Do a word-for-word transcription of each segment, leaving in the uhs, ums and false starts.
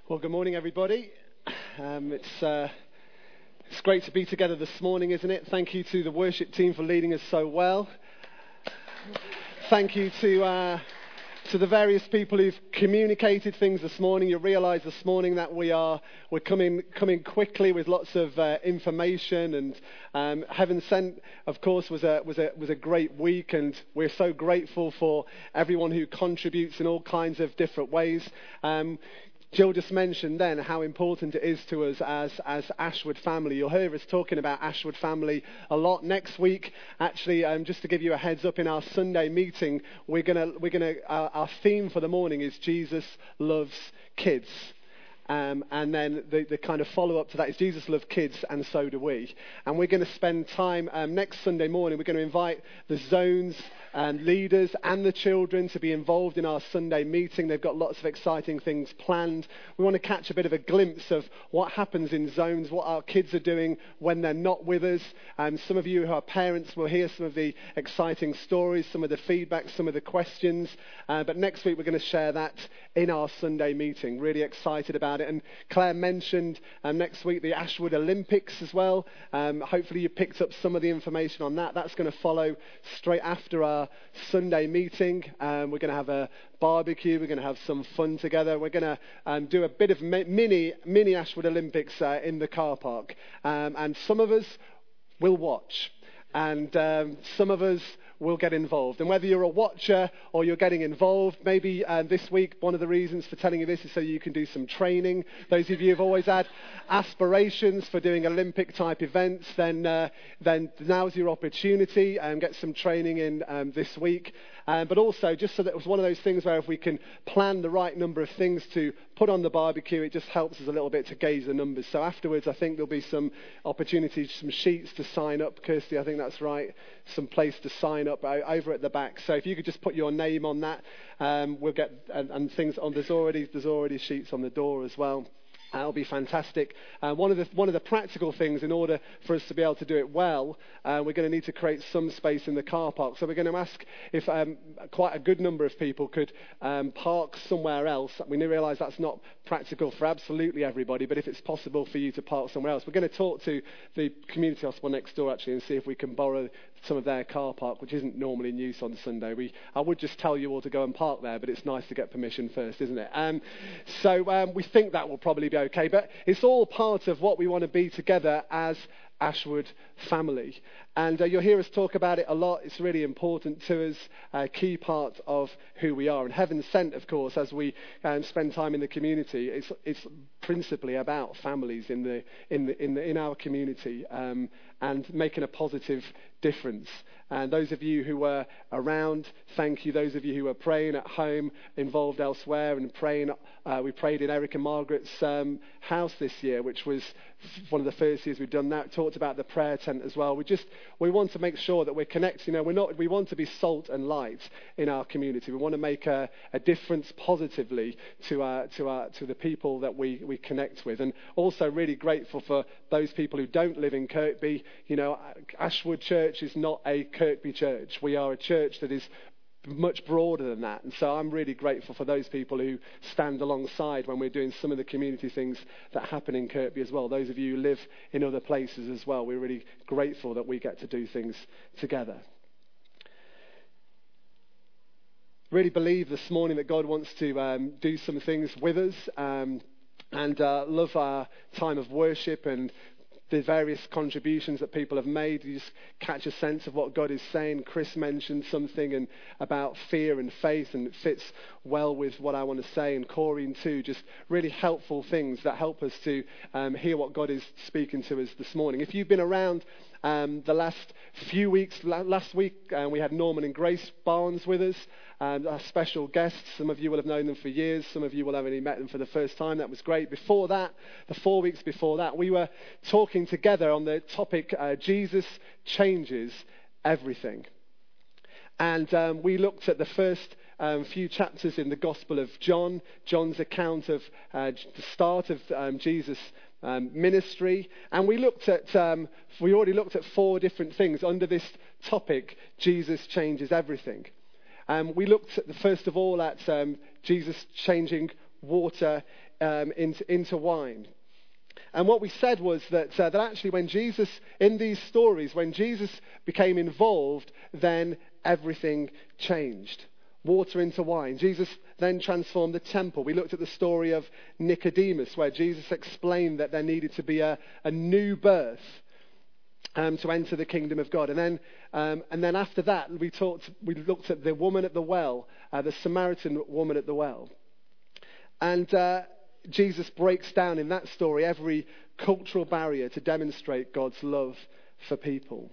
Well, good morning, everybody. Um, it's uh, it's great to be together this morning, isn't it? Thank you to the worship team for leading us so well. Thank you to uh, to the various people who've communicated things this morning. You realise this morning that we are we're coming coming quickly with lots of uh, information, and um, Heaven Sent, of course, was a was a was a great week, and we're so grateful for everyone who contributes in all kinds of different ways. Um, Jill just mentioned then how important it is to us as, as Ashwood family. You'll hear us talking about Ashwood family a lot next week. Actually, um, just to give you a heads up, in our Sunday meeting, we're gonna we're gonna uh, our theme for the morning is Jesus loves kids. Um, and then the, the kind of follow-up to that is Jesus loves kids, and so do we. And we're going to spend time um, next Sunday morning. We're going to invite the zones and leaders and the children to be involved in our Sunday meeting. They've got lots of exciting things planned. We want to catch a bit of a glimpse of what happens in zones, what our kids are doing when they're not with us. Um, some of you who are parents will hear some of the exciting stories, some of the feedback, some of the questions. Uh, but next week we're going to share that in our Sunday meeting. Really excited about it. And Claire mentioned um, next week the Ashwood Olympics as well. Um, hopefully you picked up some of the information on that. That's going to follow straight after our Sunday meeting. Um, we're going to have a barbecue. We're going to have some fun together. We're going to um, do a bit of mi- mini mini Ashwood Olympics uh, in the car park. Um, and some of us will watch. And um, some of us will get involved. And whether you're a watcher or you're getting involved, maybe uh, this week, one of the reasons for telling you this is so you can do some training. Those of you who've always had aspirations for doing Olympic type events, then uh, then now's your opportunity, and get some training in um, this week. Um, but also, just so that it was one of those things where if we can plan the right number of things to put on the barbecue, it just helps us a little bit to gauge the numbers. So afterwards, I think there'll be some opportunities, some sheets to sign up. Kirsty, I think that's right. Some place to sign up over at the back. So if you could just put your name on that, um, we'll get and, and things on. There's already there's already sheets on the door as well. That'll be fantastic. Uh, one of the one of the practical things, in order for us to be able to do it well, uh, we're going to need to create some space in the car park. So we're going to ask if um, quite a good number of people could um, park somewhere else. We realise that's not practical for absolutely everybody, but if it's possible for you to park somewhere else, we're going to talk to the community hospital next door actually and see if we can borrow some of their car park, which isn't normally in use on Sunday. We I would just tell you all to go and park there, but it's nice to get permission first, isn't it? Um, so um, we think that will probably be okay, but it's all part of what we want to be together as Ashwood family. And uh, you'll hear us talk about it a lot. It's really important to us, a key part of who we are. And Heaven Sent, of course, as we um, spend time in the community, it's it's principally about families in the in the in the in our community, um, and making a positive difference. And those of you who were around, thank you. Those of you who were praying at home, involved elsewhere, and praying, uh, we prayed in Eric and Margaret's um, house this year, which was one of the first years we've done that. Talked about the prayer tent as well. We just we want to make sure that we're connected. You know, we're not. We want to be salt and light in our community. We want to make a, a difference positively to our to our to the people that we we connect with, and also really grateful for those people who don't live in Kirkby. You know, Ashwood Church is not a Kirkby church. We are a church that is much broader than that. And so I'm really grateful for those people who stand alongside when we're doing some of the community things that happen in Kirkby as well. Those of you who live in other places as well, we're really grateful that we get to do things together. Really believe this morning that God wants to um, do some things with us, um, and uh, love our time of worship and the various contributions that people have made. You just catch a sense of what God is saying. Chris mentioned something and about fear and faith, and it fits well with what I want to say. And Corey too, just really helpful things that help us to um, hear what God is speaking to us this morning. If you've been around um, the last few weeks, la- last week uh, we had Norman and Grace Barnes with us. And our special guests, some of you will have known them for years, some of you will have only met them for the first time. That was great. Before that, the four weeks before that, we were talking together on the topic, uh, Jesus changes everything. And um, we looked at the first um, few chapters in the Gospel of John, John's account of uh, the start of um, Jesus' um, ministry. And we looked at, um, we already looked at four different things under this topic, Jesus changes everything. Um, we looked at the, first of all at um, Jesus changing water um, into, into wine. And what we said was that, uh, that actually when Jesus, in these stories, when Jesus became involved, then everything changed. Water into wine. Jesus then transformed the temple. We looked at the story of Nicodemus, where Jesus explained that there needed to be a, a new birth um, to enter the kingdom of God. And then, um, and then after that, we talked. We looked at the woman at the well, uh, the Samaritan woman at the well, and uh, Jesus breaks down in that story every cultural barrier to demonstrate God's love for people.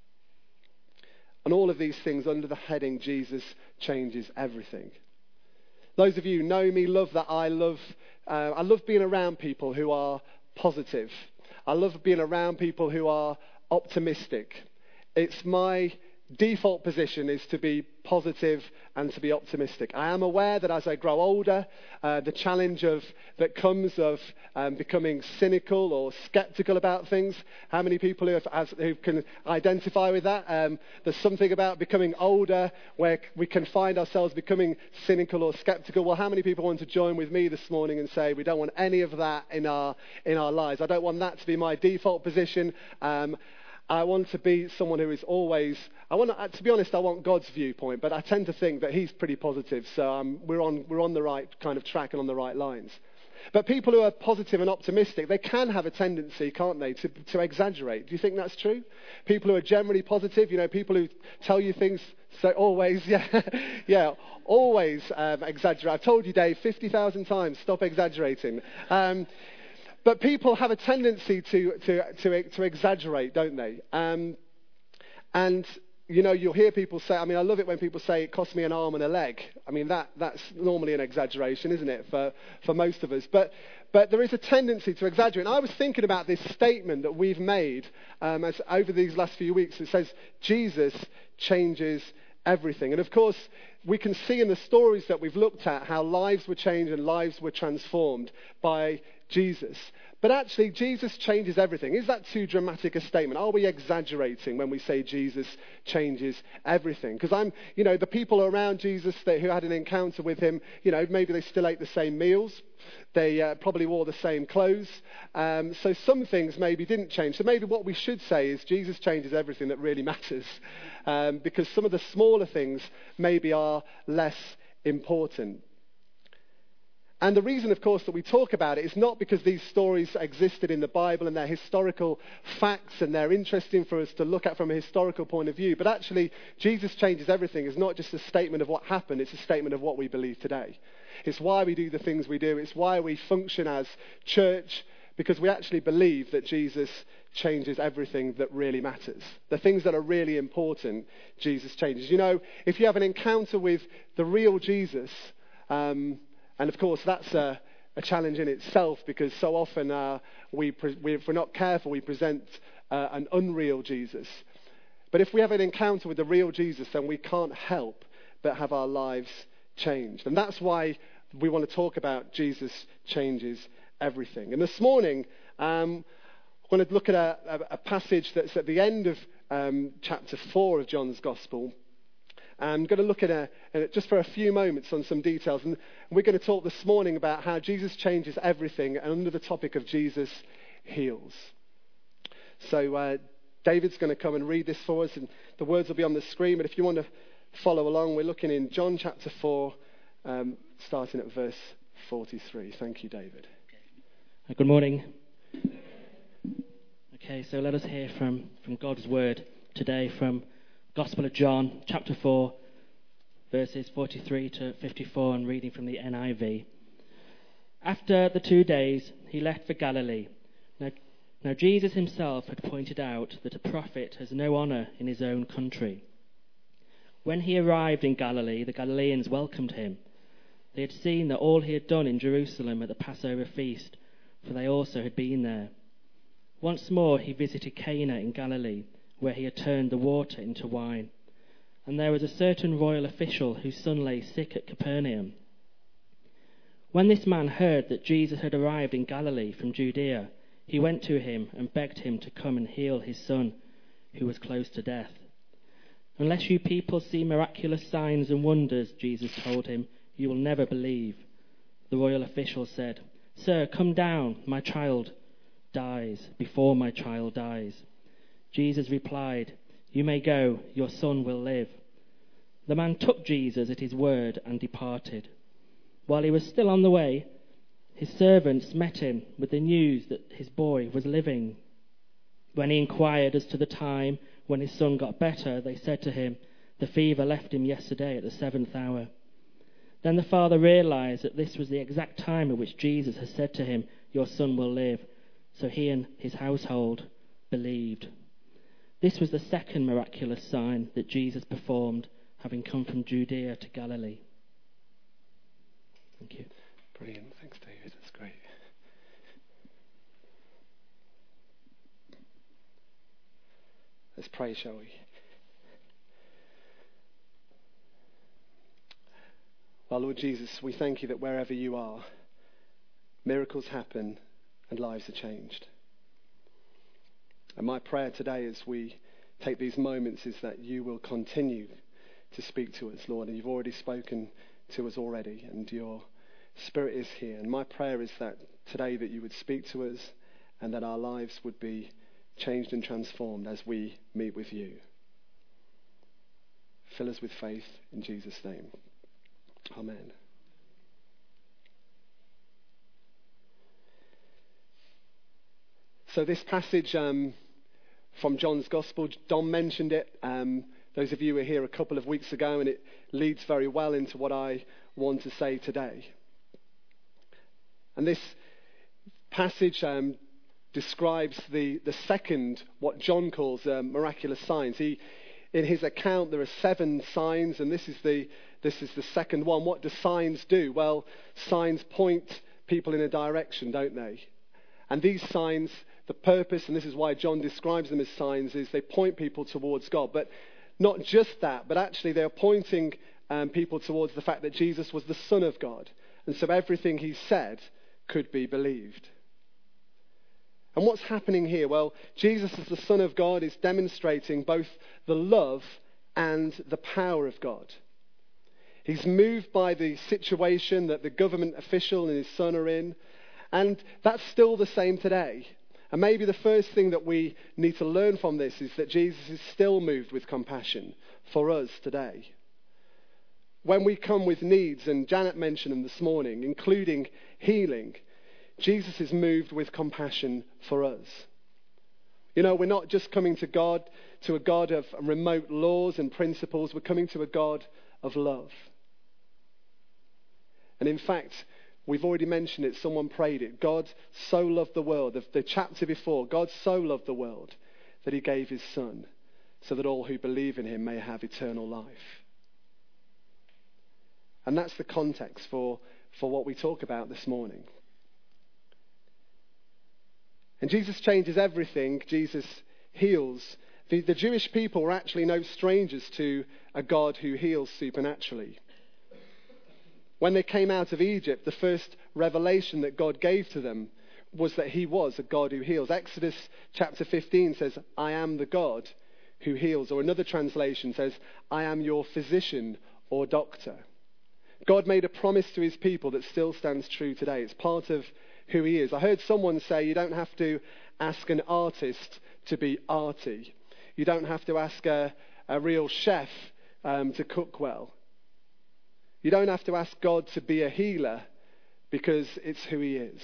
And all of these things under the heading, Jesus changes everything. Those of you who know me love that I love, uh, I love being around people who are positive. I love being around people who are optimistic. It's my default position is to be positive and to be optimistic. I am aware that as I grow older, uh, the challenge of that comes of um, becoming cynical or skeptical about things. How many people who, have, as, who can identify with that? Um, there's something about becoming older where we can find ourselves becoming cynical or skeptical. Well, how many people want to join with me this morning and say we don't want any of that in our in our lives? I don't want that to be my default position. Um, I want to be someone who is always, I want to, to be honest, I want God's viewpoint, but I tend to think that he's pretty positive, so um, we're on we're on the right kind of track and on the right lines. But people who are positive and optimistic, they can have a tendency, can't they, to, to exaggerate. Do you think that's true? People who are generally positive, you know, people who tell you things, so always, yeah, yeah, always um, exaggerate. I've told you, Dave, fifty thousand times, stop exaggerating. Um, But people have a tendency to to to, to exaggerate, don't they? Um, and you know, you'll hear people say. I mean, I love it when people say it cost me an arm and a leg. I mean, that that's normally an exaggeration, isn't it, for for most of us? But but there is a tendency to exaggerate. And I was thinking about this statement that we've made um, as over these last few weeks. It says Jesus changes everything. And of course, we can see in the stories that we've looked at how lives were changed and lives were transformed by Jesus. But actually, Jesus changes everything. Is that too dramatic a statement? Are we exaggerating when we say Jesus changes everything? Because I'm, you know, the people around Jesus that, who had an encounter with him, you know, maybe they still ate the same meals. They uh, probably wore the same clothes. Um, so some things maybe didn't change. So maybe what we should say is Jesus changes everything that really matters. Um, because some of the smaller things maybe are less important. And the reason, of course, that we talk about it is not because these stories existed in the Bible and they're historical facts and they're interesting for us to look at from a historical point of view. But actually, Jesus changes everything is not just a statement of what happened. It's a statement of what we believe today. It's why we do the things we do. It's why we function as church, because we actually believe that Jesus changes everything that really matters. The things that are really important, Jesus changes. You know, if you have an encounter with the real Jesus, um, and of course that's a, a challenge in itself, because so often uh, we, pre- we, if we're not careful, we present uh, an unreal Jesus. But if we have an encounter with the real Jesus, then we can't help but have our lives changed. And that's why we want to talk about Jesus changes everything. And this morning, um, we're going to look at a, a, a passage that's at the end of um, chapter four of John's Gospel. I'm going to look at a, just for a few moments on some details. And we're going to talk this morning about how Jesus changes everything, and under the topic of Jesus heals. So uh, David's going to come and read this for us, and the words will be on the screen. But if you want to follow along, we're looking in John chapter four, um, starting at verse forty-three. Thank you, David. Okay. Good morning. Okay, so let us hear from, from God's word today from Gospel of John, chapter four, verses forty-three to fifty-four, and reading from the N I V. After the two days, he left for Galilee. Now, now Jesus himself had pointed out that a prophet has no honour in his own country. When he arrived in Galilee, the Galileans welcomed him. They had seen that all he had done in Jerusalem at the Passover feast, for they also had been there. Once more he visited Cana in Galilee, where he had turned the water into wine. And there was a certain royal official whose son lay sick at Capernaum. When this man heard that Jesus had arrived in Galilee from Judea, he went to him and begged him to come and heal his son, who was close to death. Unless you people see miraculous signs and wonders, Jesus told him, you will never believe. The royal official said, "Sir, come down, my child dies, before my child dies." Jesus replied, "You may go, your son will live." The man took Jesus at his word and departed. While he was still on the way, his servants met him with the news that his boy was living. When he inquired as to the time when his son got better, they said to him, "The fever left him yesterday at the seventh hour." Then the father realized that this was the exact time at which Jesus had said to him, "Your son will live." So he and his household believed. This was the second miraculous sign that Jesus performed, having come from Judea to Galilee. Thank you. Brilliant. Thanks, David. That's great. Let's pray, shall we? Well, Lord Jesus, we thank you that wherever you are, miracles happen and lives are changed. And my prayer today as we take these moments is that you will continue to speak to us, Lord. And you've already spoken to us already, and your Spirit is here. And my prayer is that today that you would speak to us and that our lives would be changed and transformed as we meet with you. Fill us with faith in Jesus' name. Amen. So this passage um, from John's Gospel, Don mentioned it. Um, those of you who were here a couple of weeks ago, and it leads very well into what I want to say today. And this passage um, describes the, the second, what John calls um, miraculous signs. He, in his account, there are seven signs, and this is the this is the second one. What do signs do? Well, signs point people in a direction, don't they? And these signs, the purpose, and this is why John describes them as signs, is they point people towards God. But not just that, but actually they're pointing um, people towards the fact that Jesus was the Son of God. And so everything he said could be believed. And what's happening here? Well, Jesus as the Son of God is demonstrating both the love and the power of God. He's moved by the situation that the government official and his son are in, and that's still the same today. And maybe the first thing that we need to learn from this is that Jesus is still moved with compassion for us today. When we come with needs, and Janet mentioned them this morning, including healing, Jesus is moved with compassion for us. You know, we're not just coming to God, to a God of remote laws and principles. We're coming to a God of love. And in fact, we've already mentioned it. Someone prayed it. God so loved the world. The, the chapter before, God so loved the world that he gave his Son so that all who believe in him may have eternal life. And that's the context for, for what we talk about this morning. And Jesus changes everything. Jesus heals. The, the Jewish people were actually no strangers to a God who heals supernaturally. When they came out of Egypt, the first revelation that God gave to them was that he was a God who heals. Exodus chapter fifteen says, "I am the God who heals." Or another translation says, "I am your physician or doctor." God made a promise to his people that still stands true today. It's part of who he is. I heard someone say you don't have to ask an artist to be arty. You don't have to ask a, a real chef um, to cook well. You don't have to ask God to be a healer because it's who he is.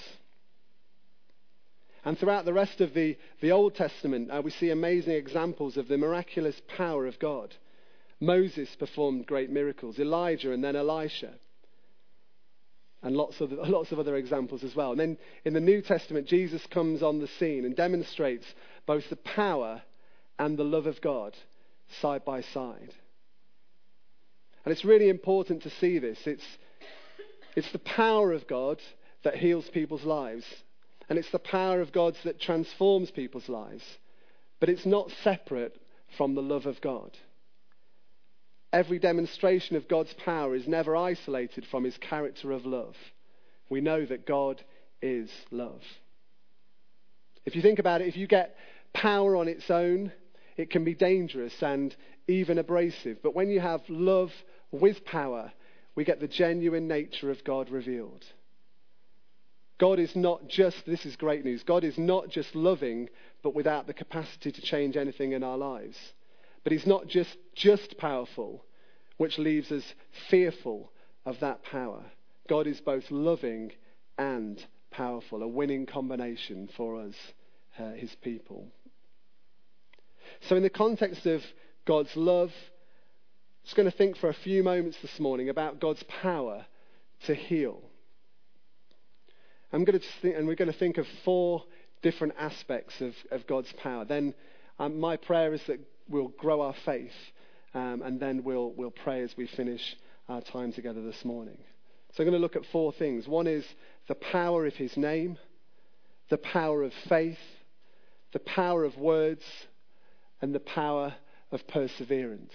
And throughout the rest of the, the Old Testament, uh, we see amazing examples of the miraculous power of God. Moses performed great miracles, Elijah and then Elisha. And lots of, lots of other examples as well. And then in the New Testament, Jesus comes on the scene and demonstrates both the power and the love of God side by side. And it's really important to see this. It's, it's the power of God that heals people's lives. And it's the power of God that transforms people's lives. But it's not separate from the love of God. Every demonstration of God's power is never isolated from his character of love. We know that God is love. If you think about it, if you get power on its own, it can be dangerous and even abrasive. But when you have love with power, we get the genuine nature of God revealed. God is not just, this is great news, God is not just loving, but without the capacity to change anything in our lives. But he's not just, just powerful, which leaves us fearful of that power. God is both loving and powerful, a winning combination for us, uh, his people. So in the context of God's love, I'm just going to think for a few moments this morning about God's power to heal. I'm going to just think, and we're going to think of four different aspects of, of God's power. Then um, my prayer is that we'll grow our faith, um, and then we'll we'll pray as we finish our time together this morning. So I'm going to look at four things. One is the power of his name, the power of faith, the power of words, and the power of perseverance.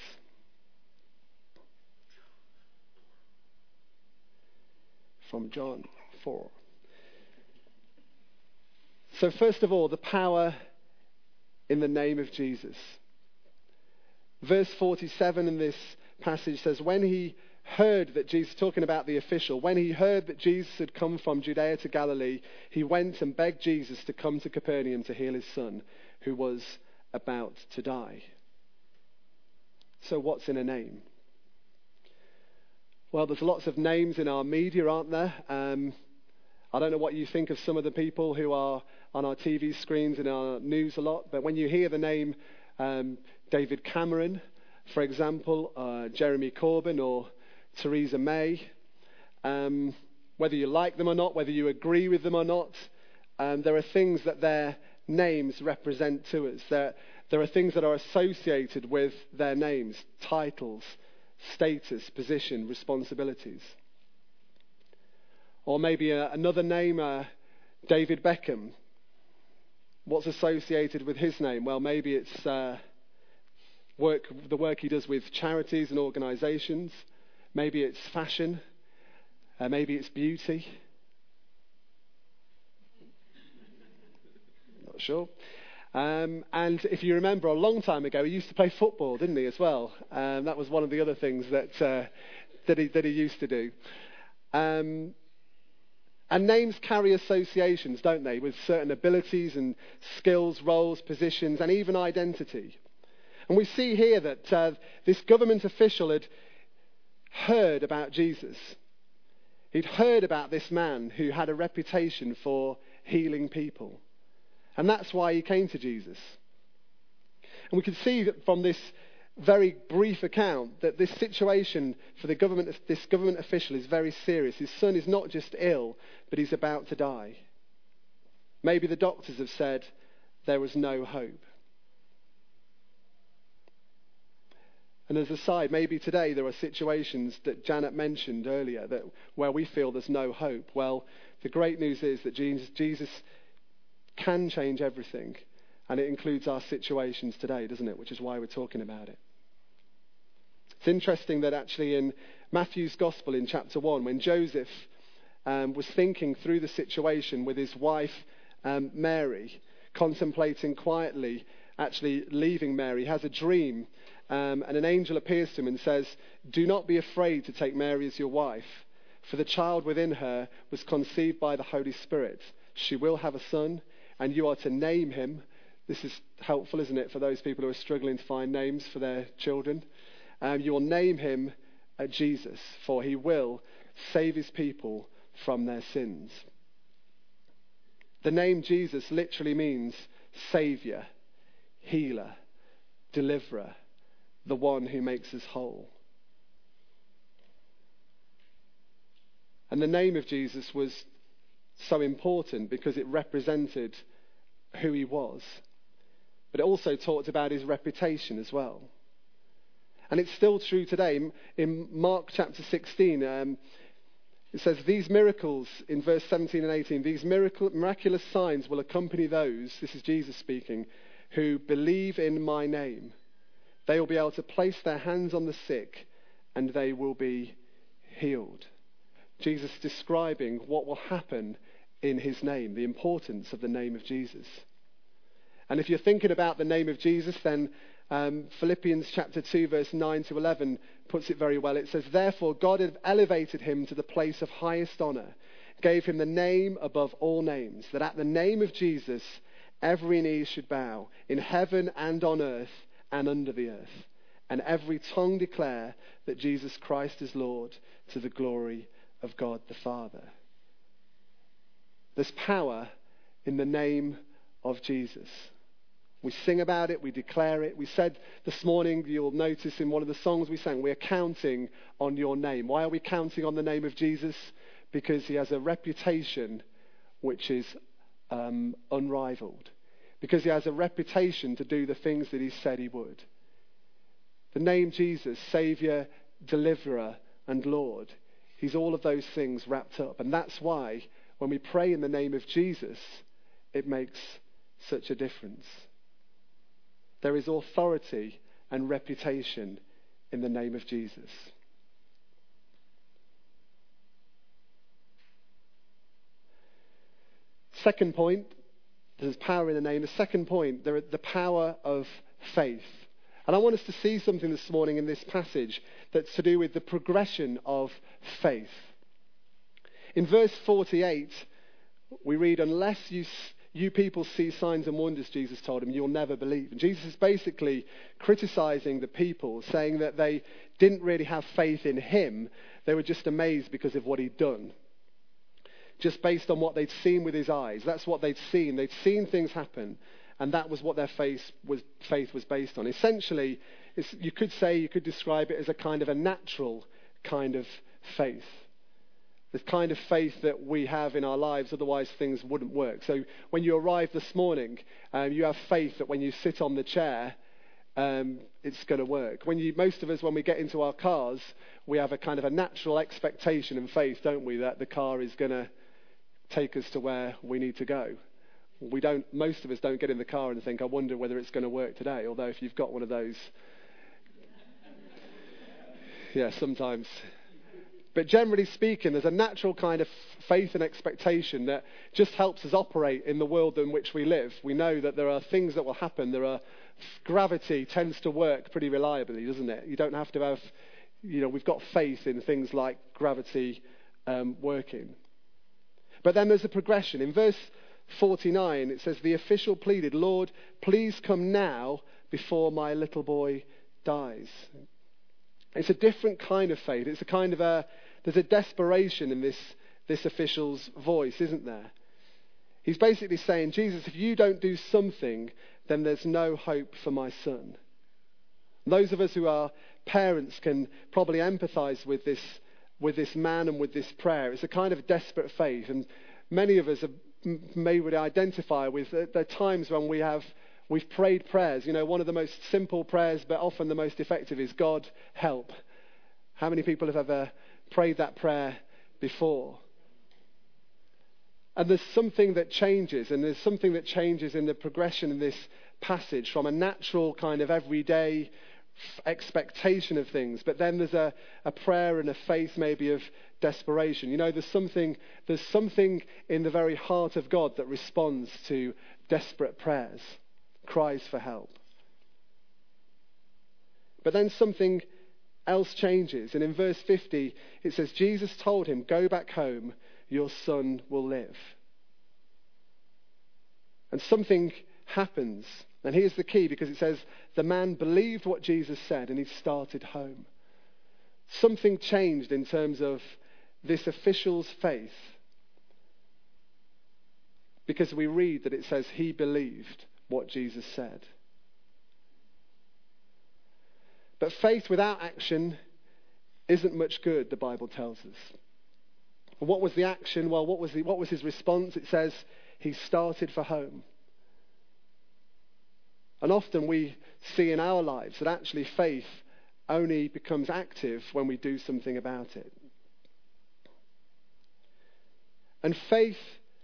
From John four. So first of all, the power in the name of Jesus. Verse forty-seven in this passage says, when he heard that Jesus, talking about the official, when he heard that Jesus had come from Judea to Galilee, he went and begged Jesus to come to Capernaum to heal his son, who was about to die. So what's in a name? Well, there's lots of names in our media, aren't there? Um, I don't know what you think of some of the people who are on our T V screens and our news a lot, but when you hear the name um, David Cameron, for example, uh, Jeremy Corbyn or Theresa May, um, whether you like them or not, whether you agree with them or not, um, there are things that their names represent to us. There, there are things that are associated with their names, titles, status, position, responsibilities. Or maybe uh, another name, uh, David Beckham. What's associated with his name? Well, maybe it's uh, work, the work he does with charities and organisations. Maybe it's fashion. Uh, maybe it's beauty. Not sure. Um, and if you remember, a long time ago, he used to play football, didn't he, as well? Um, that was one of the other things that uh, that he that he used to do. Um, And names carry associations, don't they, with certain abilities and skills, roles, positions, and even identity. And we see here that uh, this government official had heard about Jesus. He'd heard about this man who had a reputation for healing people. And that's why he came to Jesus. And we can see that from this very brief account that this situation for the government, this government official is very serious. His son is not just ill, but he's about to die. Maybe the doctors have said there was no hope. And as a side, maybe today there are situations that Janet mentioned earlier that where we feel there's no hope. Well, the great news is that Jesus, Jesus can change everything. And it includes our situations today, doesn't it? Which is why we're talking about it. It's interesting that actually in Matthew's Gospel in chapter one, when Joseph um, was thinking through the situation with his wife um, Mary, contemplating quietly, actually leaving Mary, he has a dream, um, and an angel appears to him and says, "Do not be afraid to take Mary as your wife, for the child within her was conceived by the Holy Spirit. She will have a son, and you are to name him." This is helpful, isn't it, for those people who are struggling to find names for their children. Um, you will name him uh, Jesus, for he will save his people from their sins. The name Jesus literally means Saviour, Healer, Deliverer, the one who makes us whole. And the name of Jesus was so important because it represented who he was. But it also talked about his reputation as well. And it's still true today. In Mark chapter sixteen, um, it says, these miracles, in verse seventeen and eighteen, these miracle, miraculous signs will accompany those, this is Jesus speaking, who believe in my name. They will be able to place their hands on the sick and they will be healed. Jesus describing what will happen in his name, the importance of the name of Jesus. And if you're thinking about the name of Jesus, then um, Philippians chapter two, verse nine to eleven puts it very well. It says, therefore God had elevated him to the place of highest honour gave him the name above all names, that at the name of Jesus every knee should bow, in heaven and on earth and under the earth, and every tongue declare that Jesus Christ is Lord, to the glory of God the Father. There's power in the name of Jesus. We sing about it, we declare it. We said this morning, you'll notice in one of the songs we sang, we're counting on your name. Why are we counting on the name of Jesus? Because he has a reputation which is um, unrivaled. Because he has a reputation to do the things that he said he would. The name Jesus, Saviour, Deliverer, and Lord, he's all of those things wrapped up. And that's why when we pray in the name of Jesus, it makes such a difference. There is authority and reputation in the name of Jesus. Second point, there's power in the name. The second point, there, the power of faith. And I want us to see something this morning in this passage that's to do with the progression of faith. In verse forty-eight, we read, unless you, you people see signs and wonders, Jesus told him, you'll never believe. And Jesus is basically criticizing the people, saying that they didn't really have faith in him. They were just amazed because of what he'd done. Just based on what they'd seen with his eyes. That's what they'd seen. They'd seen things happen. And that was what their faith was, faith was based on. Essentially, it's, you could say, you could describe it as a kind of a natural kind of faith. The kind of faith that we have in our lives, otherwise things wouldn't work. So when you arrive this morning, um, you have faith that when you sit on the chair, um, it's going to work. When you, most of us, when we get into our cars, we have a kind of a natural expectation and faith, don't we, that the car is going to take us to where we need to go. We don't, most of us don't get in the car and think, I wonder whether it's going to work today. Although if you've got one of those, yeah, sometimes. But generally speaking, there's a natural kind of faith and expectation that just helps us operate in the world in which we live. We know that there are things that will happen. There are, gravity tends to work pretty reliably, doesn't it? You don't have to have, you know, we've got faith in things like gravity um, working. But then there's a progression. In verse forty-nine, it says, the official pleaded, Lord, please come now before my little boy dies. It's a different kind of faith. It's a kind of a, there's a desperation in this, this official's voice, isn't there? He's basically saying, Jesus, if you don't do something, then there's no hope for my son. Those of us who are parents can probably empathize with this, with this man and with this prayer. It's a kind of desperate faith. And many of us have, may would identify with the, the times when we have we've prayed prayers. You know, one of the most simple prayers, but often the most effective, is God help. How many people have ever prayed that prayer before? And there's something that changes, and there's something that changes in the progression in this passage from a natural kind of everyday expectation of things, but then there's a, a prayer and a faith maybe of desperation. You know, there's something there's something in the very heart of God that responds to desperate prayers, cries for help. But then something else changes, and in verse fifty it says, Jesus told him, go back home, your son will live. And something happens. And here's the key, because it says, the man believed what Jesus said and he started home. Something changed in terms of this official's faith, because we read that it says he believed what Jesus said. But faith without action isn't much good, the Bible tells us. What was the action? Well, what was the, what was his response? It says he started for home. And often we see in our lives that actually faith only becomes active when we do something about it. And faith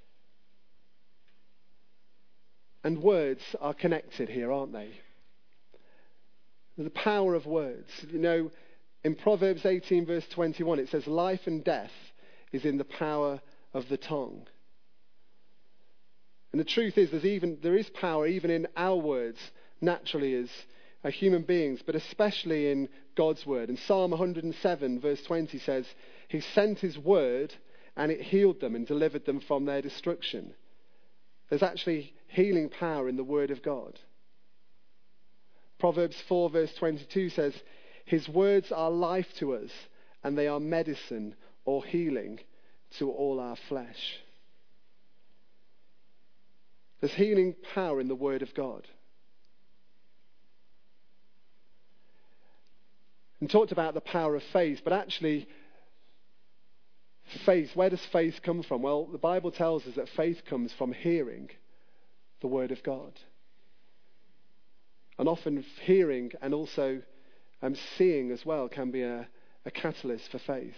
and words are connected here, aren't they? The power of words. You know, in Proverbs eighteen verse twenty-one, it says, life and death is in the power of the tongue. And the truth is, there's even there is power even in our words, naturally as uh, human beings, but especially in God's word. And Psalm one hundred seven verse twenty says, he sent his word and it healed them and delivered them from their destruction. There's actually healing power in the word of God. Proverbs four verse twenty-two says, his words are life to us, and they are medicine or healing to all our flesh. There's healing power in the word of God. And talked about the power of faith, but actually, faith, where does faith come from? Well, the Bible tells us that faith comes from hearing the word of God. And often hearing and also um, seeing as well can be a, a catalyst for faith.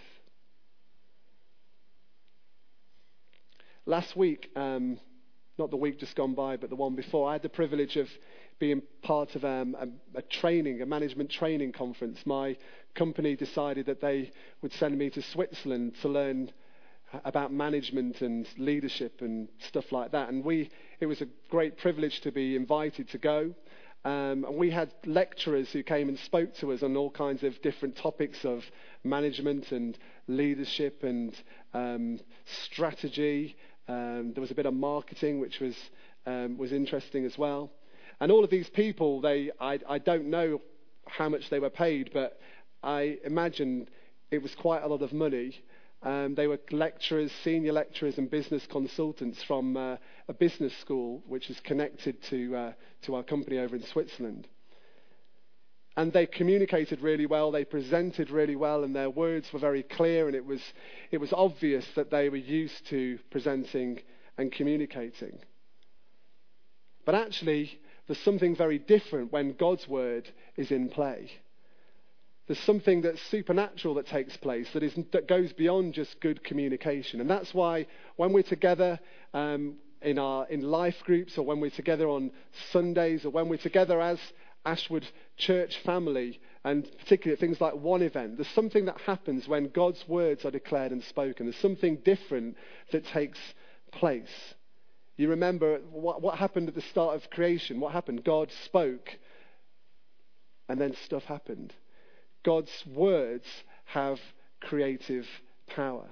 Last week, um, not the week just gone by, but the one before, I had the privilege of being part of um, a, a training, a management training conference. My company decided that they would send me to Switzerland to learn about management and leadership and stuff like that. And we, it was a great privilege to be invited to go. Um, and we had lecturers who came and spoke to us on all kinds of different topics of management and leadership and um, strategy. Um, there was a bit of marketing, which was um, was interesting as well. And all of these people, they I, I don't know how much they were paid, but I imagine it was quite a lot of money. Um, they were lecturers, senior lecturers and business consultants from uh, a business school which is connected to uh, to our company over in Switzerland. And they communicated really well, they presented really well, and their words were very clear, and it was it was obvious that they were used to presenting and communicating. But actually, there's something very different when God's word is in play. There's something that's supernatural that takes place that is that goes beyond just good communication. And that's why when we're together um, in our in life groups, or when we're together on Sundays, or when we're together as Ashwood Church family, and particularly at things like one event, there's something that happens when God's words are declared and spoken. There's something different that takes place. You remember what, what happened at the start of creation. What happened? God spoke, and then stuff happened. God's words have creative power.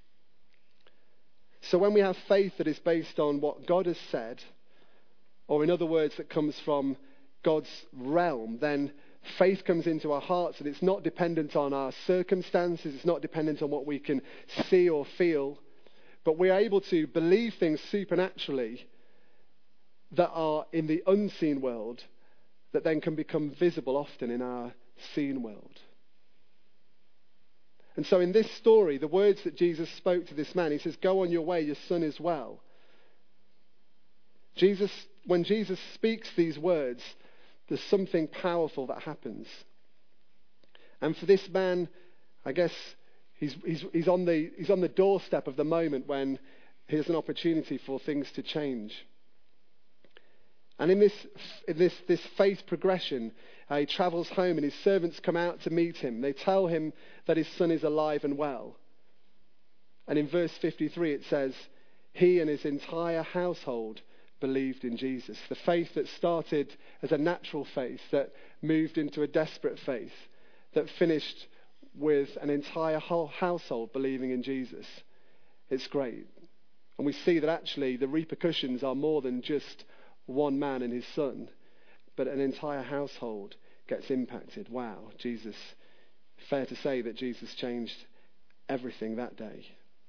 So when we have faith that is based on what God has said, or in other words, that comes from God's realm, then faith comes into our hearts, and it's not dependent on our circumstances, it's not dependent on what we can see or feel, but we're able to believe things supernaturally that are in the unseen world that then can become visible often in our seen world. And so in this story, the words that Jesus spoke to this man, he says, "Go on your way, your son is well." Jesus, when Jesus speaks these words, there's something powerful that happens. And for this man, I guess he's, he's, he's, on the, he's on the doorstep of the moment when he has an opportunity for things to change. And in this, in this, this faith progression, uh, he travels home and his servants come out to meet him. They tell him that his son is alive and well. And in verse fifty-three it says, he and his entire household believed in Jesus. The faith that started as a natural faith, that moved into a desperate faith, that finished with an entire whole household believing in Jesus. It's great. And we see that actually the repercussions are more than just one man and his son, but an entire household gets impacted. Wow, Jesus. Fair to say that Jesus changed everything that day.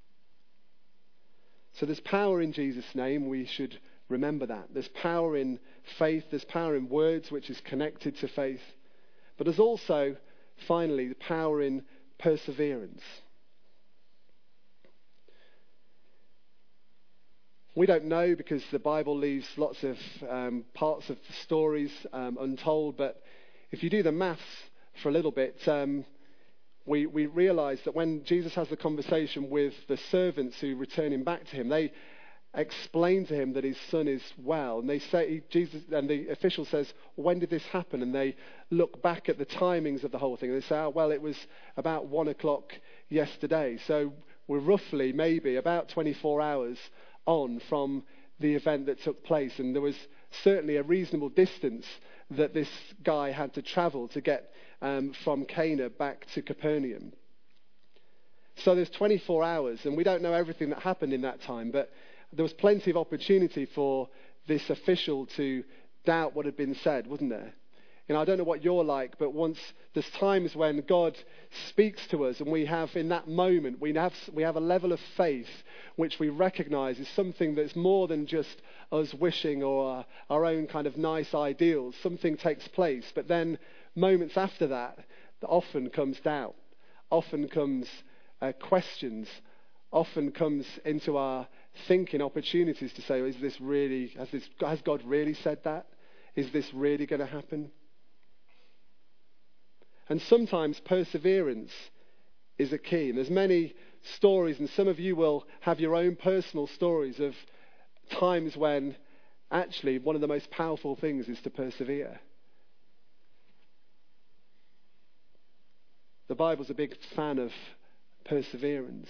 So there's power in Jesus' name. We should remember that. There's power in faith. There's power in words, which is connected to faith. But there's also, finally, the power in perseverance. We don't know because the Bible leaves lots of um, parts of the stories um, untold. But if you do the maths for a little bit, um, we, we realize that when Jesus has the conversation with the servants who return him back to him, they explain to him that his son is well, and they say, Jesus, and the official says, "When did this happen?" And they look back at the timings of the whole thing, and they say, "Oh, well, it was about one o'clock yesterday." So we're roughly, maybe, about twenty-four hours on from the event that took place, and there was certainly a reasonable distance that this guy had to travel to get um, from Cana back to Capernaum. So there's twenty-four hours, and we don't know everything that happened in that time, but there was plenty of opportunity for this official to doubt what had been said, wasn't there? You know, I don't know what you're like, but once there's times when God speaks to us, and we have, in that moment, we have we have a level of faith which we recognise is something that's more than just us wishing or our, our own kind of nice ideals. Something takes place, but then moments after that, often comes doubt, often comes uh, questions, often comes into our thinking opportunities to say, is this really, has this, has God really said that? Is this really going to happen? And sometimes perseverance is a key. And there's many stories, and some of you will have your own personal stories of times when actually one of the most powerful things is to persevere. The Bible's a big fan of perseverance.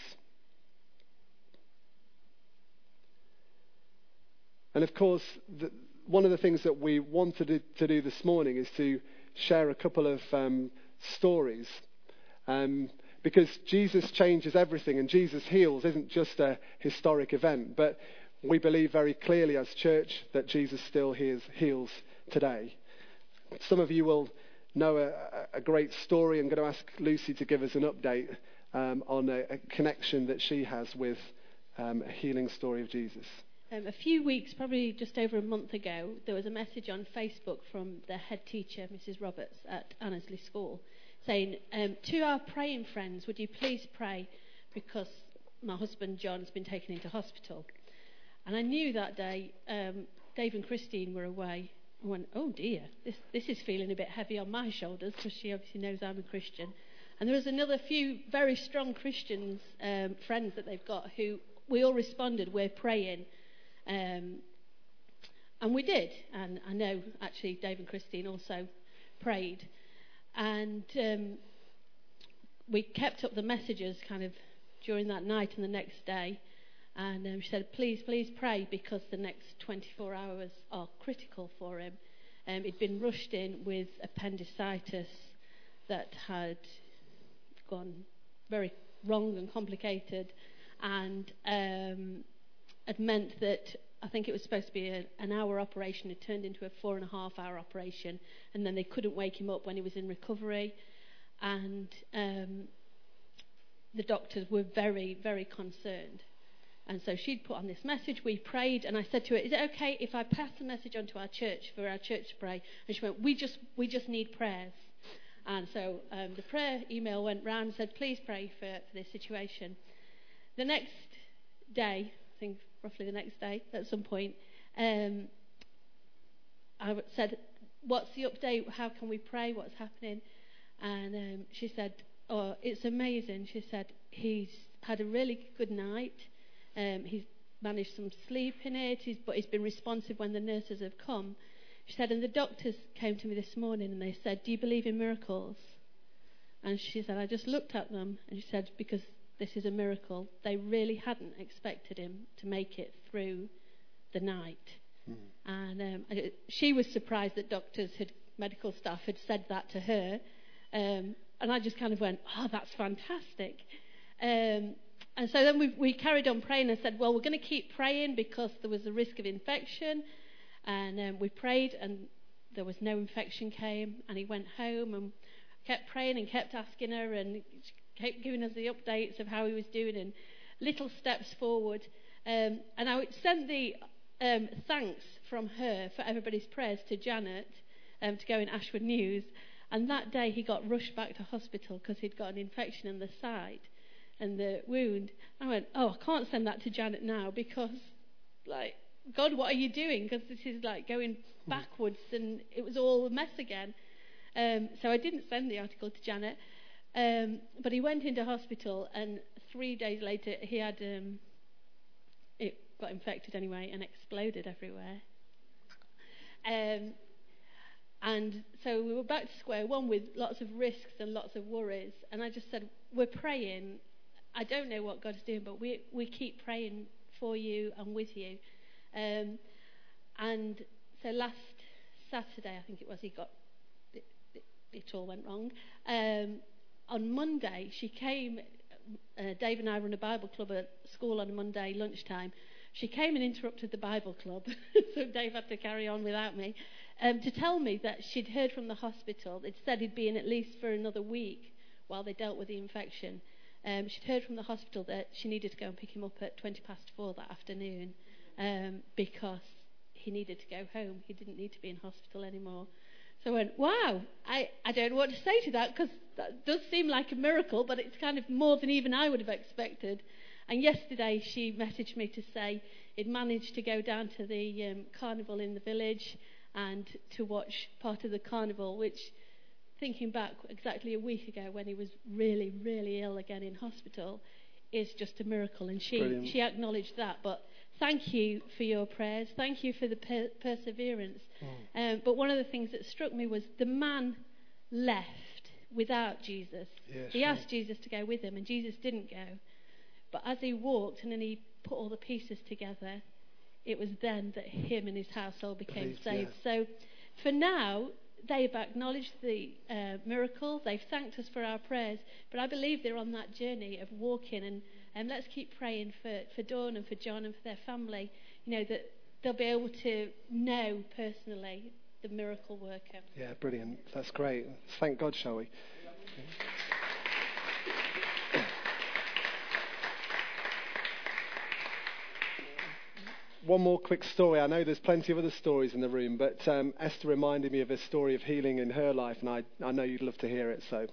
And of course, the, one of the things that we wanted to, to do this morning is to share a couple of um, stories. Um, because Jesus changes everything, and Jesus heals isn't just a historic event, but we believe very clearly as church that Jesus still heals, heals today. Some of you will know a, a great story. I'm going to ask Lucy to give us an update um, on a, a connection that she has with um, a healing story of Jesus. Um, a few weeks, probably just over a month ago, there was a message on Facebook from the head teacher, Missus Roberts, at Annesley School, saying, um, to our praying friends, would you please pray because my husband John's been taken into hospital. And I knew that day um, Dave and Christine were away. I went, oh dear, this, this is feeling a bit heavy on my shoulders, because she obviously knows I'm a Christian. And there was another few very strong Christians, um, friends that they've got, who we all responded, we're praying. Um, and we did, and I know actually Dave and Christine also prayed, and um, we kept up the messages kind of during that night and the next day, and um, she said, please, please pray, because the next twenty-four hours are critical for him. Um, he'd been rushed in with appendicitis that had gone very wrong and complicated, and um, had meant that I think it was supposed to be a, an hour operation. It turned into a four and a half hour operation, and then they couldn't wake him up when he was in recovery. And um, the doctors were very, very concerned. And so she'd put on this message. We prayed, and I said to her, is it okay if I pass the message on to our church for our church to pray? And she went, we just we just need prayers. And so um, the prayer email went round and said, please pray for, for this situation. The next day, I think roughly the next day at some point, um, I said, what's the update? How can we pray? What's happening? And um, she said, oh, it's amazing. She said, he's had a really good night. Um, he's managed some sleep in it, he's, but he's been responsive when the nurses have come. She said, and the doctors came to me this morning and they said, do you believe in miracles? And she said, I just looked at them, and she said, because this is a miracle. They really hadn't expected him to make it through the night. Mm. And um, she was surprised that doctors, had, medical staff had said that to her. Um, and I just kind of went, oh, that's fantastic. Um, and so then we, we carried on praying and said, well, we're going to keep praying because there was a risk of infection. And um, we prayed, and there was no infection came. And he went home and kept praying and kept asking her, and kept giving us the updates of how he was doing and little steps forward. Um, and I sent the um, thanks from her for everybody's prayers to Janet um, to go in Ashwood News. And that day he got rushed back to hospital because he'd got an infection in the side and the wound. I went, oh, I can't send that to Janet now because, like, God, what are you doing? Because this is like going backwards and it was all a mess again. Um, so I didn't send the article to Janet. Um, but he went into hospital, and three days later he had um, it got infected anyway and exploded everywhere. Um, and so we were back to square one with lots of risks and lots of worries. And I just said, we're praying. I don't know what God's doing, but we we keep praying for you and with you. Um, and so last Saturday, I think it was, he got it, it, it all went wrong. Um, On Monday, she came uh, Dave and I run a Bible club at school on a Monday lunchtime. She came and interrupted the Bible club, so Dave had to carry on without me, um, to tell me that she'd heard from the hospital. It said he'd be in at least for another week while they dealt with the infection. Um, she'd heard from the hospital that she needed to go and pick him up at twenty past four that afternoon um, because he needed to go home. He didn't need to be in hospital anymore. So I went, wow, I, I don't know what to say to that, because that does seem like a miracle, but it's kind of more than even I would have expected. And yesterday she messaged me to say he'd managed to go down to the um, carnival in the village and to watch part of the carnival, which, thinking back exactly a week ago when he was really, really ill again in hospital, is just a miracle. And she, she acknowledged that. But thank you for your prayers. Thank you for the per- perseverance. Mm. Um, but one of the things that struck me was the man left without Jesus. Yeah, he sure. asked Jesus to go with him, and Jesus didn't go. But as he walked and then he put all the pieces together, it was then that him and his household became Believed, saved. Yeah. So for now, they've acknowledged the uh, miracle. They've thanked us for our prayers. But I believe they're on that journey of walking. And um, let's keep praying for, for Dawn and for John and for their family, you know, that they'll be able to know personally the miracle worker. Yeah, brilliant. That's great. Thank God, shall we? One more quick story. I know there's plenty of other stories in the room, but um, Esther reminded me of a story of healing in her life, and I, I know you'd love to hear it. So,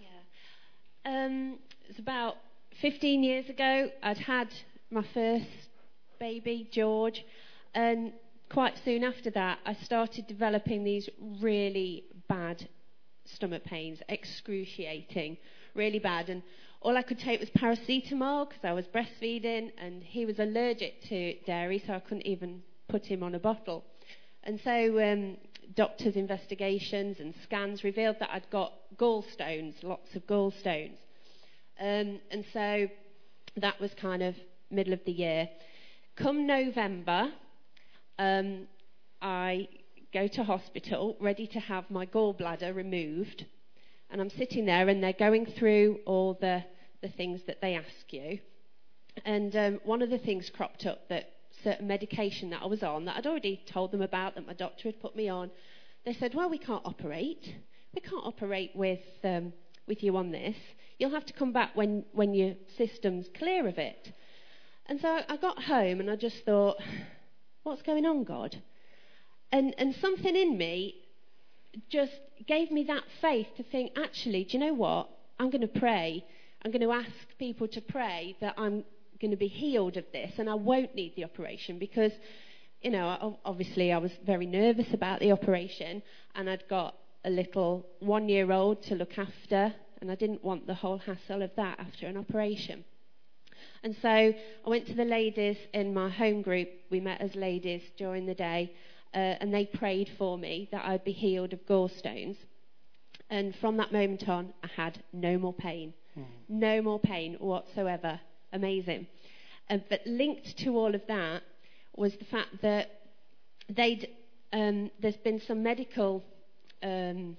yeah, um, it's about fifteen years ago. I'd had my first baby, George, and quite soon after that, I started developing these really bad stomach pains, excruciating, really bad, and all I could take was paracetamol because I was breastfeeding, and he was allergic to dairy, so I couldn't even put him on a bottle. And so um, doctors' investigations and scans revealed that I'd got gallstones, lots of gallstones. Um, and so that was kind of middle of the year. Come November, um, I go to hospital ready to have my gallbladder removed. And I'm sitting there, and they're going through all the, the things that they ask you. And um, one of the things cropped up, that certain medication that I was on, that I'd already told them about, that my doctor had put me on. They said, well, we can't operate. We can't operate with um, with you on this. You'll have to come back when, when your system's clear of it. And so I got home, and I just thought, what's going on, God? And and something in me just gave me that faith to think, actually, do you know what? I'm going to pray. I'm going to ask people to pray that I'm going to be healed of this, and I won't need the operation, because, you know, obviously I was very nervous about the operation, and I'd got a little one-year-old to look after, and I didn't want the whole hassle of that after an operation. And so I went to the ladies in my home group. We met as ladies during the day. Uh, and they prayed for me that I'd be healed of gallstones. And from that moment on, I had no more pain. Mm. No more pain whatsoever. Amazing. Uh, but linked to all of that was the fact that they'd, um, there's been some medical um,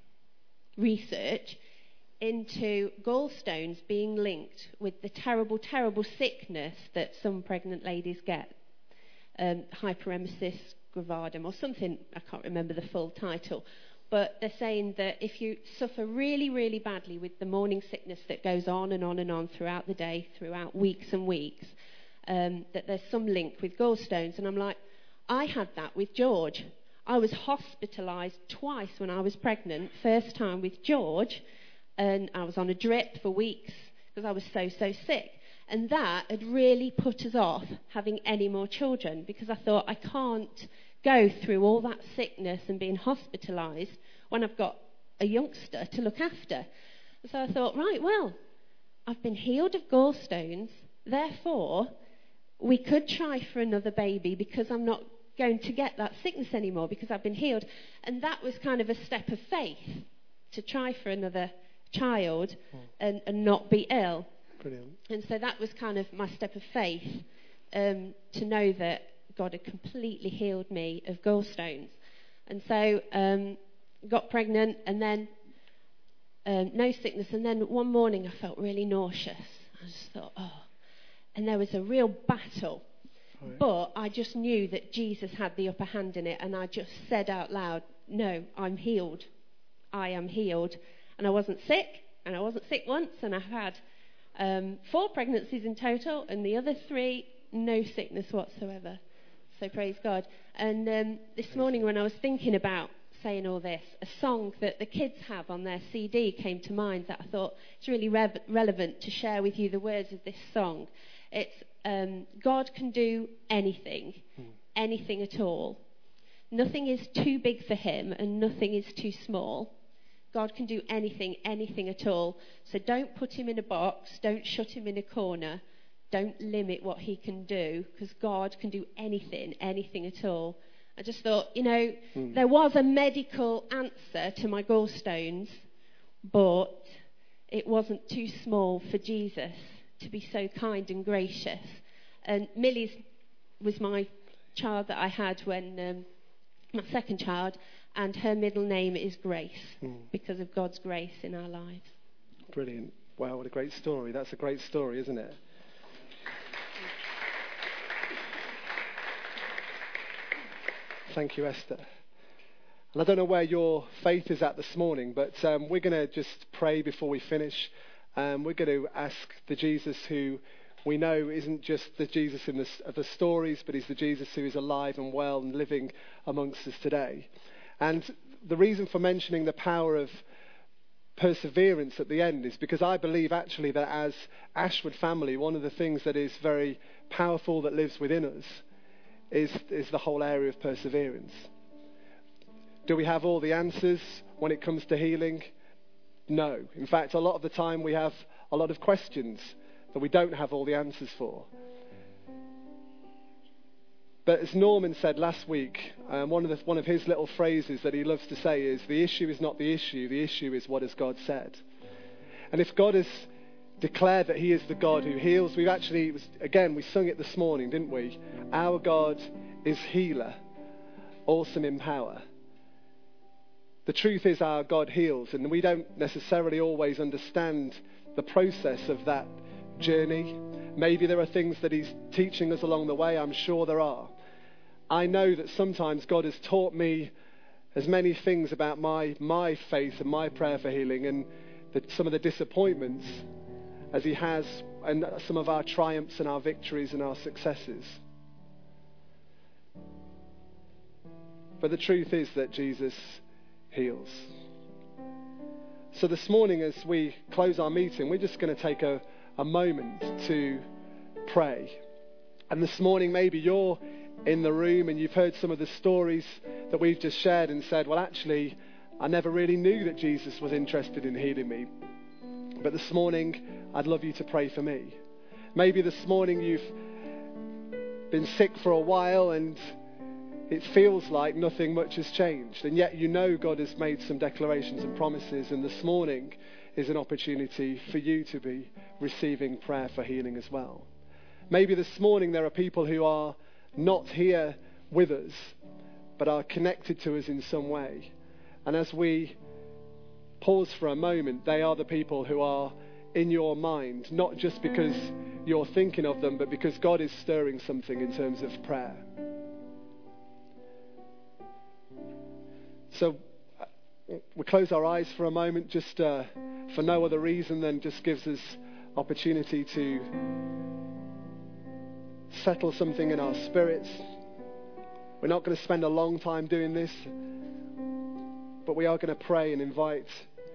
research into gallstones being linked with the terrible, terrible sickness that some pregnant ladies get. Um, hyperemesis gravidum or something, I can't remember the full title, but they're saying that if you suffer really, really badly with the morning sickness that goes on and on and on throughout the day, throughout weeks and weeks, um, that there's some link with gallstones. And I'm like, I had that with George. I was hospitalised twice when I was pregnant, first time with George, and I was on a drip for weeks because I was so, so sick. And that had really put us off having any more children, because I thought, I can't go through all that sickness and being hospitalised when I've got a youngster to look after. And so I thought, right, well, I've been healed of gallstones, therefore we could try for another baby, because I'm not going to get that sickness anymore because I've been healed. And that was kind of a step of faith, to try for another child mm. and, and not be ill. Brilliant. And so that was kind of my step of faith, um, to know that God had completely healed me of gallstones. And so um, got pregnant, and then um, no sickness. And then one morning I felt really nauseous. I just thought, oh. And there was a real battle. Oh, yeah. But I just knew that Jesus had the upper hand in it. And I just said out loud, no, I'm healed. I am healed. And I wasn't sick. And I wasn't sick once. And I had um, four pregnancies in total. And the other three, no sickness whatsoever. So praise God. And um, this morning when I was thinking about saying all this, a song that the kids have on their C D came to mind that I thought it's really re- relevant to share with you the words of this song. It's um, God can do anything, hmm. anything at all. Nothing is too big for him and nothing is too small. God can do anything, anything at all. So don't put him in a box, don't shut him in a corner, don't limit what he can do, because God can do anything, anything at all. I just thought, you know, mm. there was a medical answer to my gallstones, but it wasn't too small for Jesus to be so kind and gracious. And Millie's was my child that I had when, um, my second child, and her middle name is Grace, mm. because of God's grace in our lives. Brilliant. Wow, what a great story. That's a great story, isn't it? Thank you, Esther. And I don't know where your faith is at this morning, but um, we're going to just pray before we finish. Um, we're going to ask the Jesus who we know isn't just the Jesus in the, of the stories, but he's the Jesus who is alive and well and living amongst us today. And the reason for mentioning the power of perseverance at the end is because I believe actually that as Ashwood family, one of the things that is very powerful that lives within us is, is the whole area of perseverance. Do we have all the answers when it comes to healing? No. In fact, a lot of the time we have a lot of questions that we don't have all the answers for. But as Norman said last week, um, one of the, one of his little phrases that he loves to say is, the issue is not the issue, the issue is what has God said. And if God has declared that he is the God who heals, we've actually, again, we sung it this morning, didn't we? Our God is healer, awesome in power. The truth is our God heals, and we don't necessarily always understand the process of that journey. Maybe there are things that he's teaching us along the way. I'm sure there are. I know that sometimes God has taught me as many things about my my faith and my prayer for healing, and the, some of the disappointments as he has, and some of our triumphs and our victories and our successes. But the truth is that Jesus heals. So this morning, as we close our meeting, we're just going to take a, a moment to pray. And this morning, maybe you're in the room and you've heard some of the stories that we've just shared and said, well, actually, I never really knew that Jesus was interested in healing me. But this morning, I'd love you to pray for me. Maybe this morning you've been sick for a while and it feels like nothing much has changed. And yet you know God has made some declarations and promises. And this morning is an opportunity for you to be receiving prayer for healing as well. Maybe this morning there are people who are not here with us, but are connected to us in some way. And as we pause for a moment, they are the people who are in your mind, not just because you're thinking of them, but because God is stirring something in terms of prayer. So we close our eyes for a moment, just uh, for no other reason than just gives us opportunity to settle something in our spirits. We're not going to spend a long time doing this, but we are going to pray and invite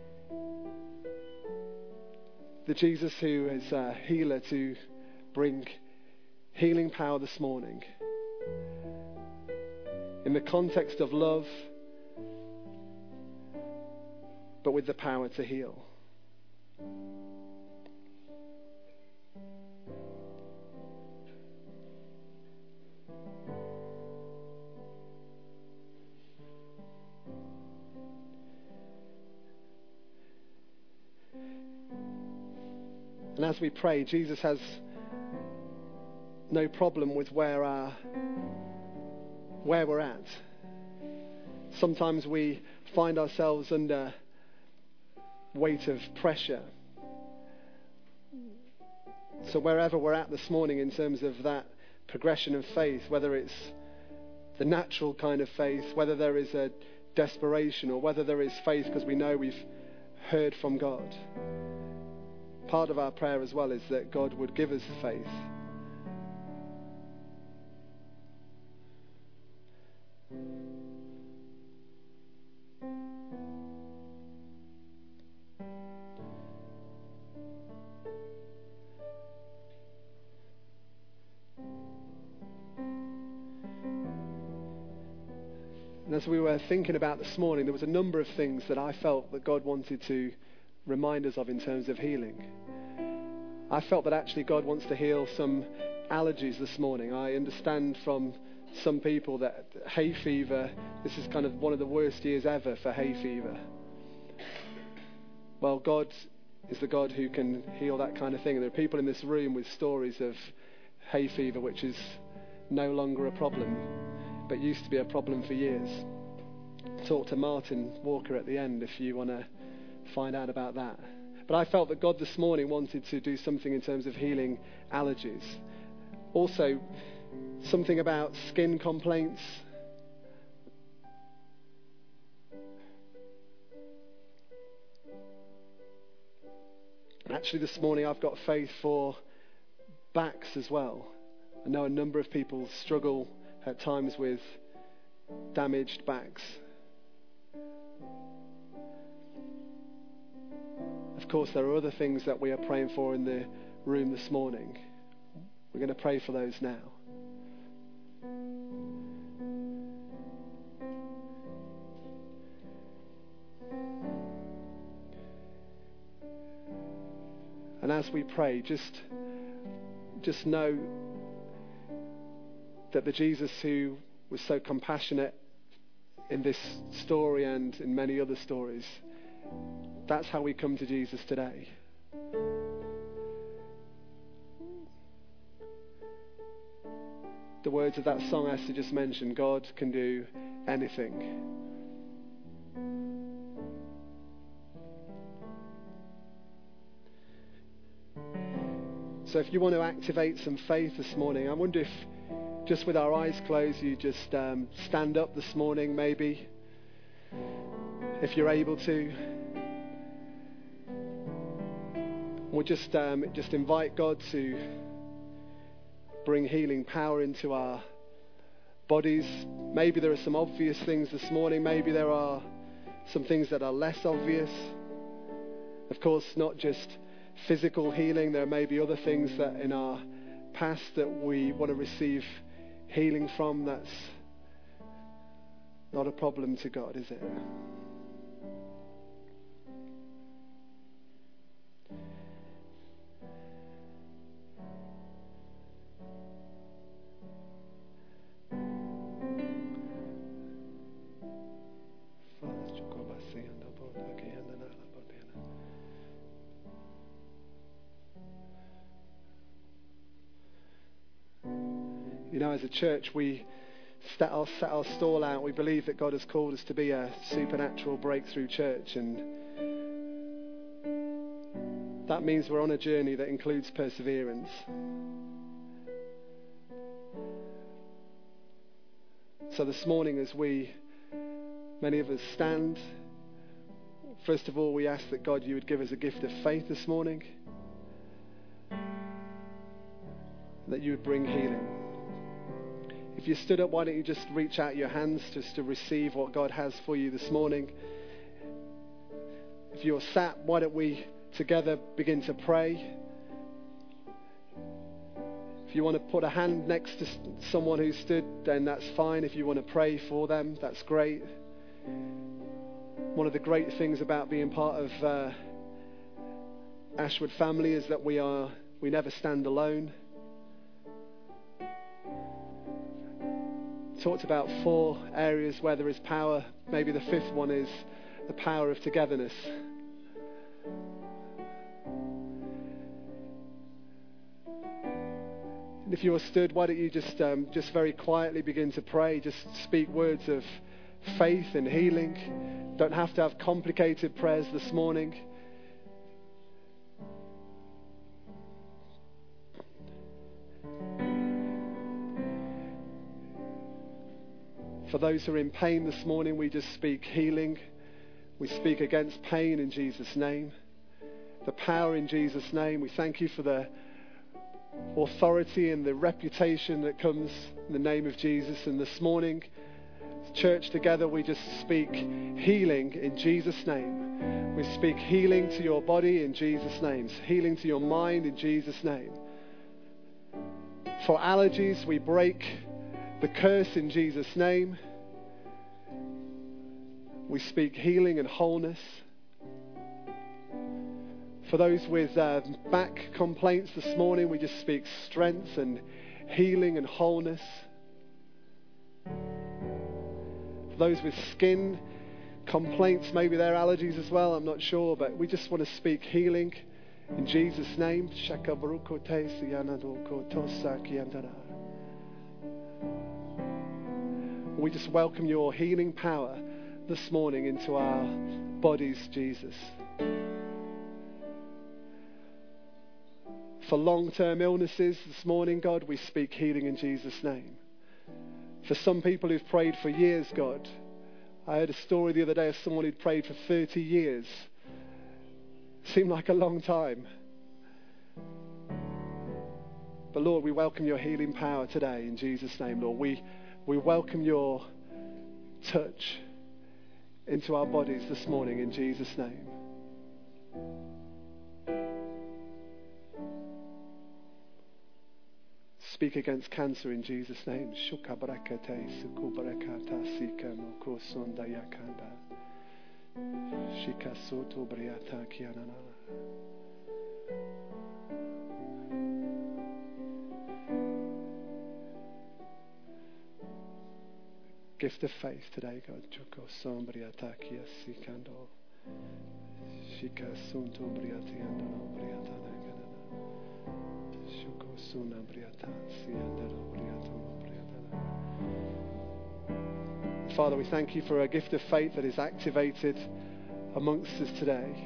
the Jesus who is a healer to bring healing power this morning in the context of love, but with the power to heal. And as we pray, Jesus has no problem with where our where we're at. Sometimes we find ourselves under weight of pressure. So wherever we're at this morning in terms of that progression of faith, whether it's the natural kind of faith, whether there is a desperation, or whether there is faith because we know we've heard from God, part of our prayer as well is that God would give us faith. And as we were thinking about this morning, there was a number of things that I felt that God wanted to remind us of in terms of healing. I felt that actually God wants to heal some allergies this morning. I understand from some people that hay fever, this is kind of one of the worst years ever for hay fever. Well, God is the God who can heal that kind of thing. And there are people in this room with stories of hay fever, which is no longer a problem, but used to be a problem for years. Talk to Martin Walker at the end if you want to find out about that. But I felt that God this morning wanted to do something in terms of healing allergies. Also, something about skin complaints. Actually, this morning I've got faith for backs as well. I know a number of people struggle at times with damaged backs. Of course, there are other things that we are praying for in the room this morning. We're going to pray for those now. And as we pray, just, just know that the Jesus who was so compassionate in this story and in many other stories, that's how we come to Jesus today. The words of that song Esther just mentioned, God can do anything. So if you want to activate some faith this morning, I wonder if just with our eyes closed, you just um, stand up this morning, maybe, if you're able to. We'll just um, just invite God to bring healing power into our bodies. Maybe there are some obvious things this morning. Maybe there are some things that are less obvious. Of course, not just physical healing. There may be other things that in our past that we want to receive healing from. That's not a problem to God, is it? You know, as a church, we set our, set our stall out. We believe that God has called us to be a supernatural breakthrough church, and that means we're on a journey that includes perseverance. So this morning, as we, many of us, stand, first of all, we ask that God, you would give us a gift of faith this morning, that you would bring healing. If you stood up, why don't you just reach out your hands just to receive what God has for you this morning. If you're sat, why don't we together begin to pray. If you want to put a hand next to someone who stood, then that's fine. If you want to pray for them, that's great. One of the great things about being part of uh, Ashwood family is that we are we never stand alone. Talked about four areas where there is power. Maybe the fifth one is the power of togetherness. And if you are stood, why don't you just um, just very quietly begin to pray. Just speak words of faith and healing. Don't have to have complicated prayers this morning. For those who are in pain this morning, we just speak healing. We speak against pain in Jesus' name. The power in Jesus' name. We thank you for the authority and the reputation that comes in the name of Jesus. And this morning, church together, we just speak healing in Jesus' name. We speak healing to your body in Jesus' name. Healing to your mind in Jesus' name. For allergies, we break the curse in Jesus' name. We speak healing and wholeness. For those with uh, back complaints this morning, we just speak strength and healing and wholeness. For those with skin complaints, maybe they're allergies as well, I'm not sure, but we just want to speak healing in Jesus' name. We just welcome your healing power this morning into our bodies, Jesus. For long-term illnesses this morning, God, we speak healing in Jesus' name. For some people who've prayed for years, God, I heard a story the other day of someone who'd prayed for thirty years. Seemed like a long time. But Lord, we welcome your healing power today in Jesus' name, Lord. We, we welcome your touch into our bodies this morning in Jesus' name. Speak against cancer in Jesus' name. Gift of faith today, God. Father, we thank you for a gift of faith that is activated amongst us today.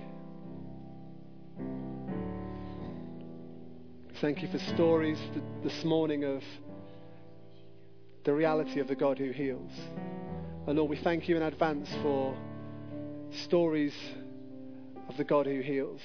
Thank you for stories th- this morning of the reality of the God who heals. And Lord, we thank you in advance for stories of the God who heals.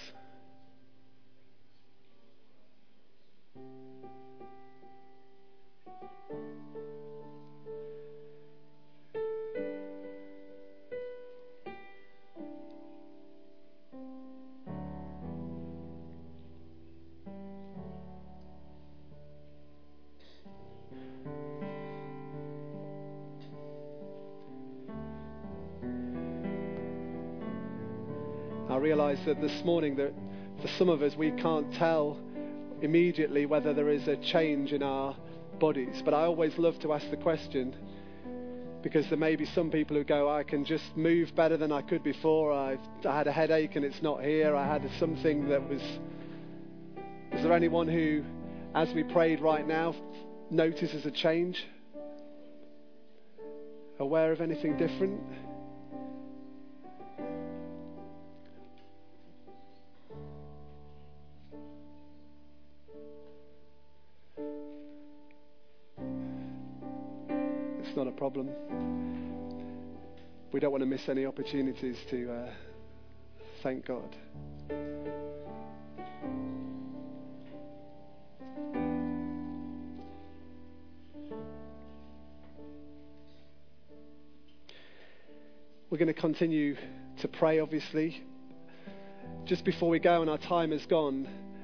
I realise that this morning that for some of us we can't tell immediately whether there is a change in our bodies, but I always love to ask the question, because there may be some people who go, I can just move better than I could before. I've, I had a headache and it's not here. I had something that was... Is there anyone who, as we prayed right now, notices a change? Aware of anything different? It's not a problem. We don't want to miss any opportunities to uh, thank God. We're going to continue to pray, obviously. Just before we go, and our time is gone,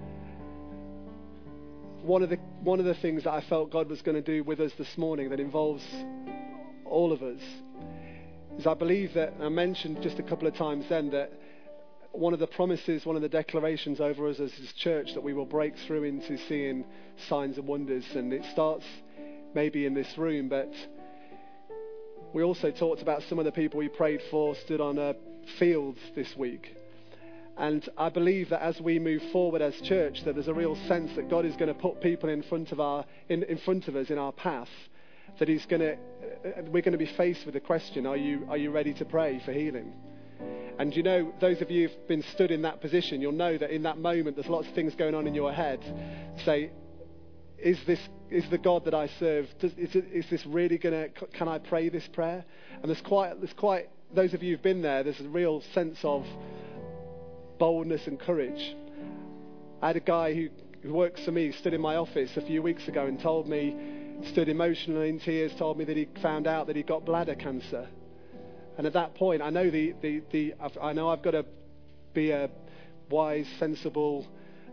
one of the one of the things that I felt God was going to do with us this morning that involves all of us is, I believe that, I mentioned just a couple of times then, that one of the promises, one of the declarations over us as a church, that we will break through into seeing signs and wonders. And it starts maybe in this room, but we also talked about some of the people we prayed for stood on a field this week. And I believe that as we move forward as church, that there's a real sense that God is going to put people in front of our in, in front of us in our path, that He's going to we're going to be faced with the question: Are you are you ready to pray for healing? And you know, those of you who've been stood in that position, you'll know that in that moment there's lots of things going on in your head. Say, is this is the God that I serve? Does, is, it, is this really gonna? Can I pray this prayer? And there's quite there's quite those of you who've been there. There's a real sense of boldness and courage. I had a guy who, who works for me, stood in my office a few weeks ago and told me, stood emotionally in tears, told me that he found out that he got bladder cancer. And at that point, I know the the, the I've, I know I've got to be a wise, sensible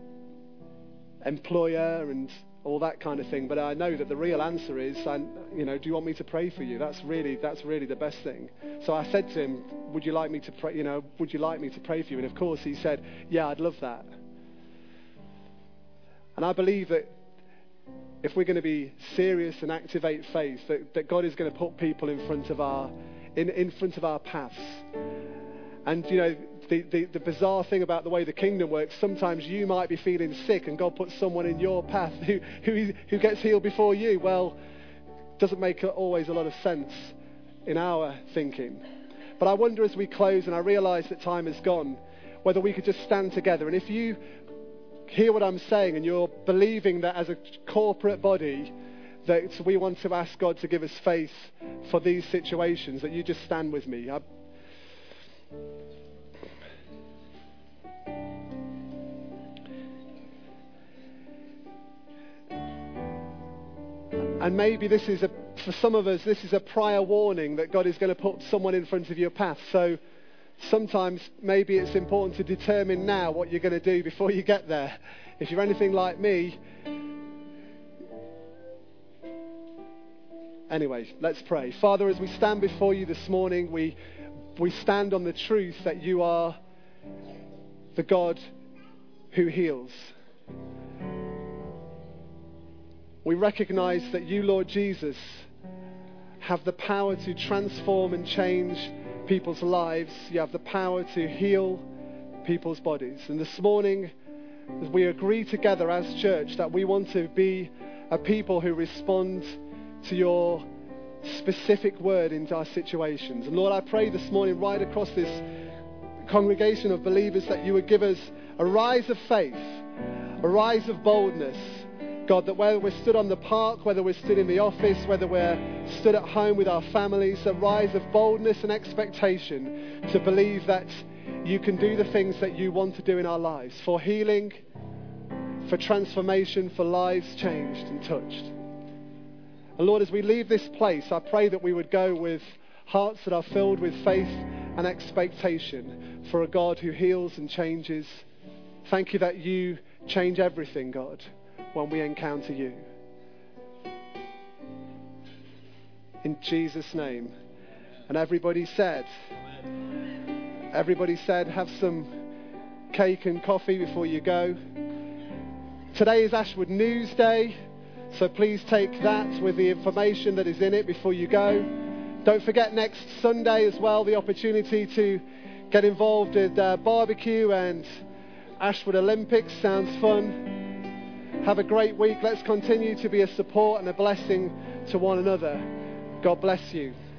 employer and all that kind of thing, but I know that the real answer is, I, you know, do you want me to pray for you? That's really, that's really the best thing. So I said to him, would you like me to pray, you know, would you like me to pray for you? And of course he said, yeah, I'd love that. And I believe that if we're going to be serious and activate faith, that, that God is going to put people in front of our, in, in front of our paths. And, you know, The, the, the bizarre thing about the way the kingdom works, sometimes you might be feeling sick and God puts someone in your path who, who, who gets healed before you. Well, doesn't make always a lot of sense in our thinking. But I wonder as we close, and I realise that time has gone, whether we could just stand together. And if you hear what I'm saying and you're believing that as a corporate body that we want to ask God to give us faith for these situations, that you just stand with me. I, And maybe this is, a, for some of us, this is a prior warning that God is going to put someone in front of your path. So sometimes maybe it's important to determine now what you're going to do before you get there. If you're anything like me. Anyway, let's pray. Father, as we stand before you this morning, we, we stand on the truth that you are the God who heals. We recognize that you, Lord Jesus, have the power to transform and change people's lives. You have the power to heal people's bodies. And this morning, as we agree together as church that we want to be a people who respond to your specific word into our situations. And Lord, I pray this morning right across this congregation of believers that you would give us a rise of faith, a rise of boldness, God, that whether we're stood on the park, whether we're stood in the office, whether we're stood at home with our families, a rise of boldness and expectation to believe that you can do the things that you want to do in our lives, for healing, for transformation, for lives changed and touched. And Lord, as we leave this place, I pray that we would go with hearts that are filled with faith and expectation for a God who heals and changes. Thank you that you change everything, God, when we encounter you. In Jesus' name. And everybody said, everybody said, have some cake and coffee before you go. Today is Ashwood News Day, so please take that with the information that is in it before you go. Don't forget next Sunday as well, the opportunity to get involved in uh, barbecue and Ashwood Olympics. Sounds fun. Have a great week. Let's continue to be a support and a blessing to one another. God bless you.